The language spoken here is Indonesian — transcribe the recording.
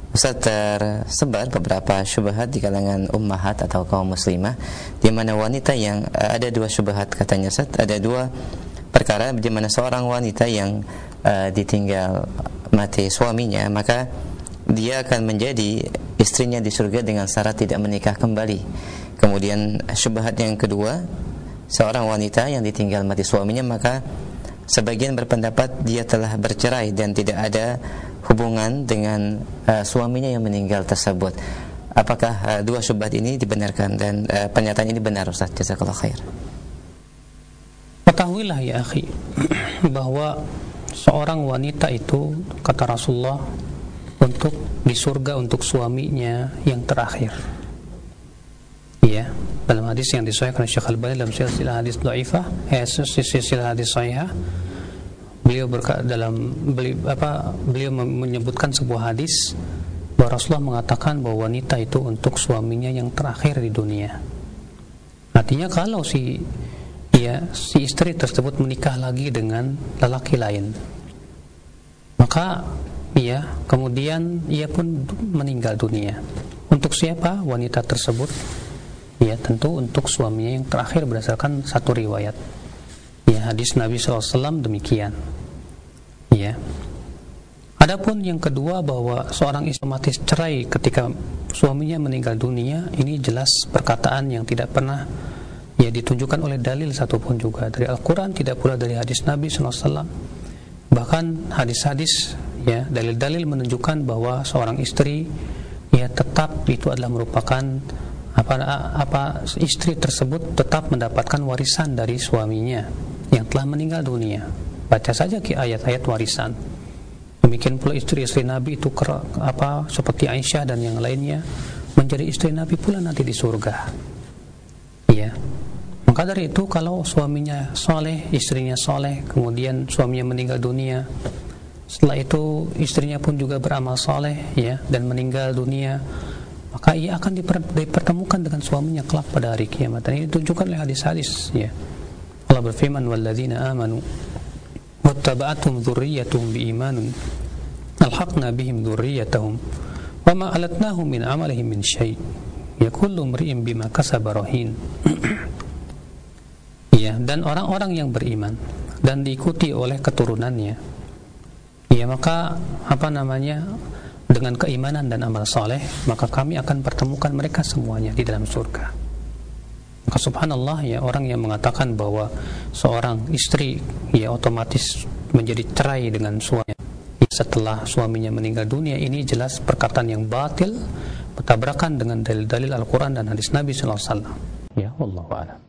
Ustaz, tersebar beberapa syubhat di kalangan ummahat atau kaum muslimah, di mana wanita yang ada dua syubhat katanya Ustaz, ada dua perkara di mana seorang wanita yang ditinggal mati suaminya, maka dia akan menjadi istrinya di surga dengan syarat tidak menikah kembali. Kemudian syubhat yang kedua, seorang wanita yang ditinggal mati suaminya, maka sebagian berpendapat dia telah bercerai dan tidak ada hubungan dengan suaminya yang meninggal tersebut. Apakah dua syubhat ini dibenarkan dan pernyataan ini benar Ustaz? Jazakallahu khair. Ketahuilah ya akhi, bahwa seorang wanita itu, kata Rasulullah, untuk di surga untuk suaminya yang terakhir. Iya, dalam hadis yang disahihkan oleh Syekh Al-Albani dalam silsilah hadis dhaifah, silsilah hadis sahihah, beliau menyebutkan sebuah hadis bahwa Rasulullah mengatakan bahwa wanita itu untuk suaminya yang terakhir di dunia. Artinya kalau si istri tersebut menikah lagi dengan lelaki lain, maka kemudian ia pun meninggal dunia. Untuk siapa wanita tersebut? Ya, tentu untuk suaminya yang terakhir berdasarkan satu riwayat. Ya, hadis Nabi SAW demikian. Ya. Adapun yang kedua, bahwa seorang istri otomatis cerai ketika suaminya meninggal dunia, ini jelas perkataan yang tidak pernah ditunjukkan oleh dalil satupun juga dari Al-Quran, tidak pula dari hadis Nabi SAW. Bahkan hadis-hadis, dalil-dalil menunjukkan bahwa seorang istri tetap itu adalah merupakan istri tersebut tetap mendapatkan warisan dari suaminya yang telah meninggal dunia. Baca saja ayat-ayat warisan. Demikian pula istri-istri Nabi itu seperti Aisyah dan yang lainnya menjadi istri Nabi pula nanti di surga. Ya. Maka dari itu, kalau suaminya soleh, istrinya soleh, kemudian suaminya meninggal dunia, setelah itu istrinya pun juga beramal soleh, dan meninggal dunia, maka ia akan dipertemukan dengan suaminya kelak pada hari kiamat. Dan ini ditunjukkan oleh hadis-hadis. Allah berfirman, walladzina amanu wattaba'athum dzurriyyatuhum biimanin alhaqna bihim dzurriyyatahum wama alatnahum min amalihim min syai' yakullu imri'in bima kasaba rahin. Dan orang-orang yang beriman dan diikuti oleh keturunannya, maka dengan keimanan dan amal soleh, maka kami akan pertemukan mereka semuanya di dalam surga. Maka subhanallah, orang yang mengatakan bahwa seorang istri otomatis menjadi cerai dengan suaminya setelah suaminya meninggal dunia, ini jelas perkataan yang batil, bertabrakan dengan dalil-dalil Al-Quran dan hadis Nabi SAW. Wallahu a'lam.